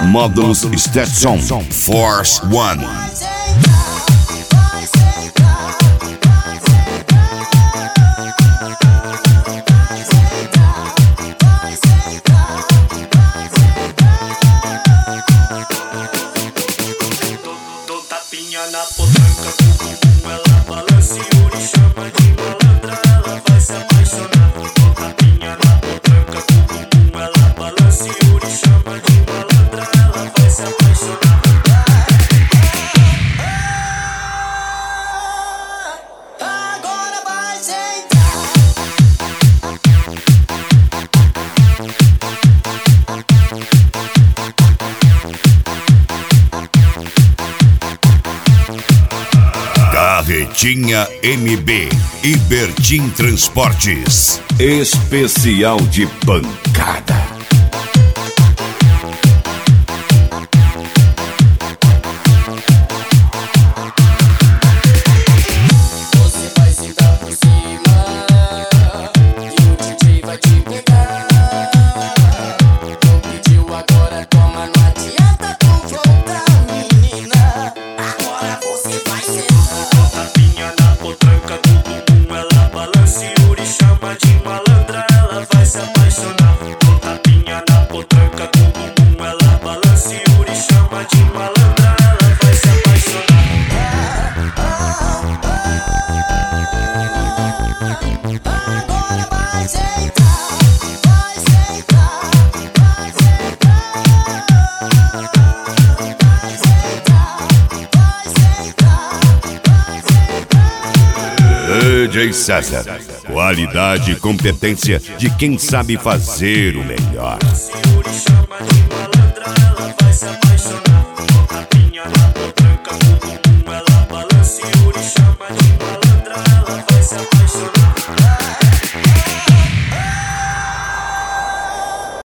Módulos Stetson Force One. Tapinha na potranca, ela balança e Yuri chama de malandra, ela vai se apaixonar. Tapinha na potranca, ela balança e Yuri chama de malandra, ela vai se apaixonar. Agora vai Carretinha MB e Bertin Transportes. Especial de pancada. Você vai sentar por cima e o DJ vai te pegar. Não pediu, agora toma, não adianta tu voltar, menina. Agora você vai sentar. Tapinha na potranca do bumbum, ela balança e Yuri chama de malandra, ela vai se apaixonar. Tapinha na potranca do bumbum, ela balança e Yuri chama de malandra, ela vai se apaixonar. Agora vai sentar, vai sentar, vai sentar, vai sentar, vai sentar, vai sentar. DJ César. Qualidade e competência de quem sabe fazer o melhor. Yuri chama de malandra.